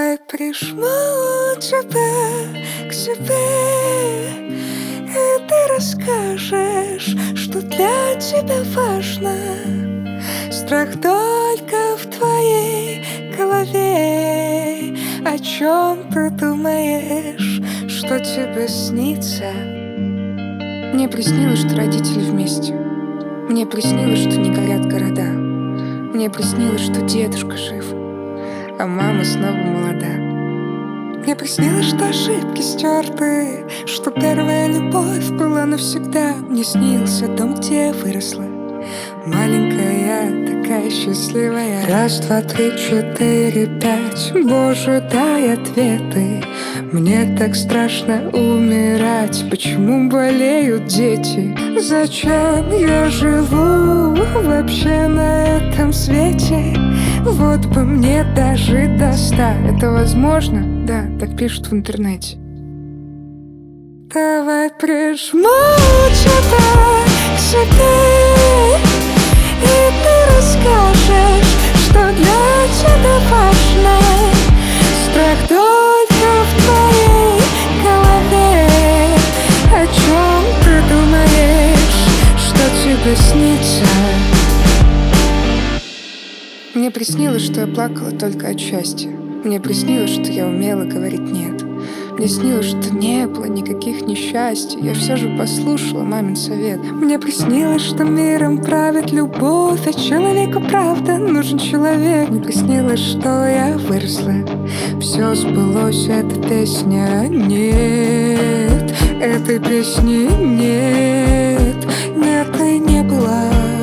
Давай прижму тебя к себе, и ты расскажешь, что для тебя важно. Страх только в твоей голове. О чем ты думаешь, что тебе снится? Мне приснилось, что родители вместе. Мне приснилось, что не горят города. Мне приснилось, что дедушка жив, а мама снова молода. Мне приснилось, что ошибки стерты, что первая любовь была навсегда. Мне снился дом, где выросла маленькая, такая счастливая. Раз, два, три, четыре, пять. Боже, дай ответы. Мне так страшно умирать. Почему болеют дети? Зачем я живу вообще на этом свете? Вот бы мне дожить до 100. Это возможно? Да, так пишут в интернете. Давай прижму тебя к себе, и ты расскажешь, что для тебя важно. Страх только в твоей голове. О чем ты думаешь, что тебе снится? Мне приснилось, что я плакала только от счастья. Мне приснилось, что я умела говорить «нет». Мне снилось, что не было никаких несчастий. Я все же послушала мамин совет. Мне приснилось, что миром правит любовь, а человеку правда нужен человек. Мне приснилось, что я выросла, все сбылось, эта песня нет. Этой песни нет, нет и не было.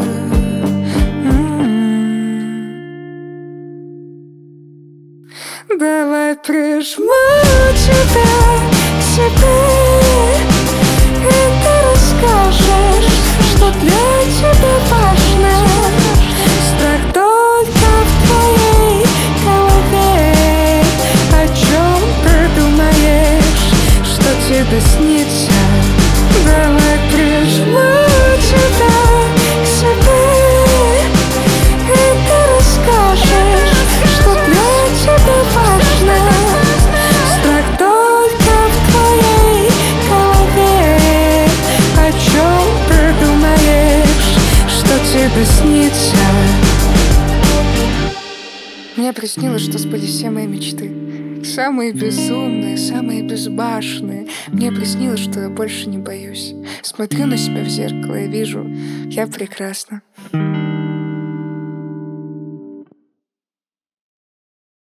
Давай прижму тебя к себе, и ты расскажешь, что для тебя важно. Страх только в твоей голове. О чем ты думаешь, что тебе снится? Давай прижму тебя к себе, и ты расскажешь, что для тебя важно. Страх только в твоей голове. О чем ты думаешь, что тебе снится? Мне приснилось, что сбылись все мои мечты. Самые безумные, самые безбашенные. Мне приснилось, что я больше не боюсь. Смотрю на себя в зеркало и вижу, я прекрасна.